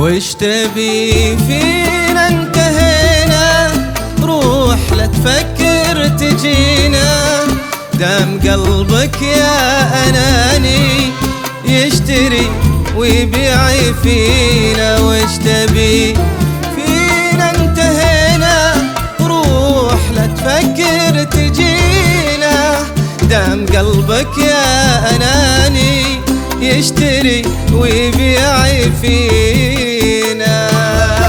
وش تبي فينا انتهينا، روح لا تفكر تجينا، دام قلبك يا أناني يشتري ويبيع فينا. وش تبي فينا انتهينا، روح لا تفكر تجينا، دام قلبك يا أناني يشتري ويبيع فينا.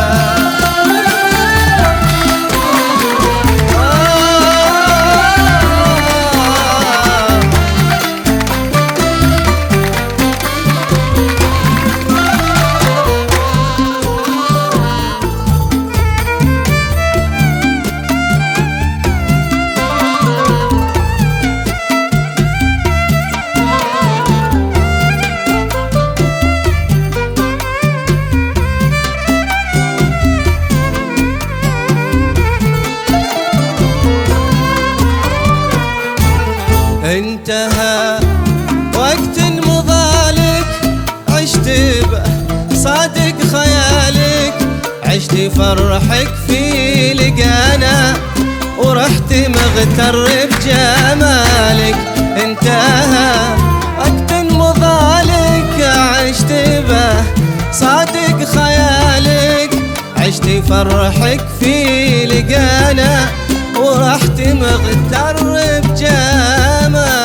انتهى وقت مضالك، عشت به صادق خيالك، عشت فرحك في لقانا ورحت مغتر بجمالك. انتهى وقت مضالك، عشت به صادق خيالك، عشت فرحك في لقانا ورحت مغتر بجمالك.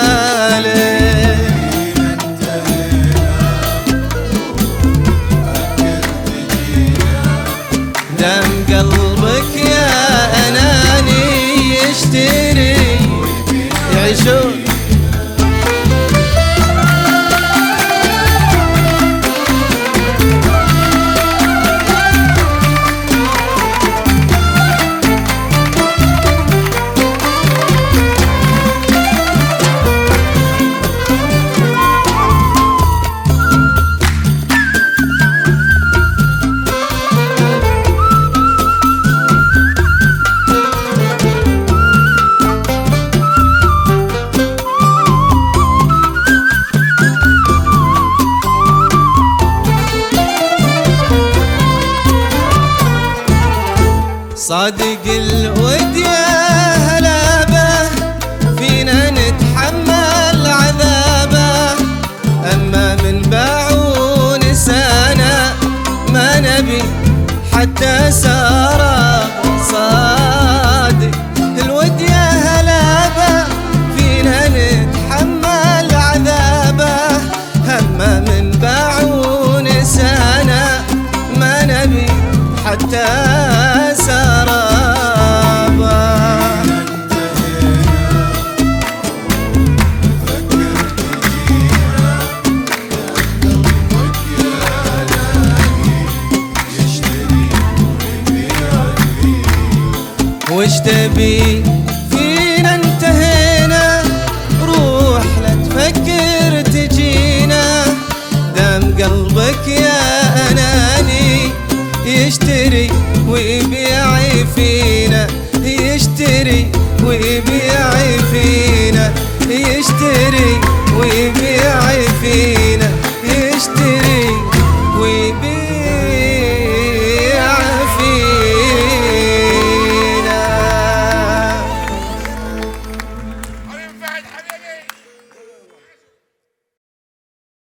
دام قلبك يا أناني يشتري يعيشون. صادق الود يا هلابه، فينا نتحمل عذابه، أما من باعون سنة ما نبي حتى سارة. صادق الود يا هلابه، فينا نتحمل عذابه، أما من باعون سنة ما نبي حتى سارة. وش تبي فينا انتهينا، روح لا تفكر تجينا، دام قلبك يا أناني يشتري ويبيع فينا، يشتري ويبيع فينا، يشتري ويبيع فينا.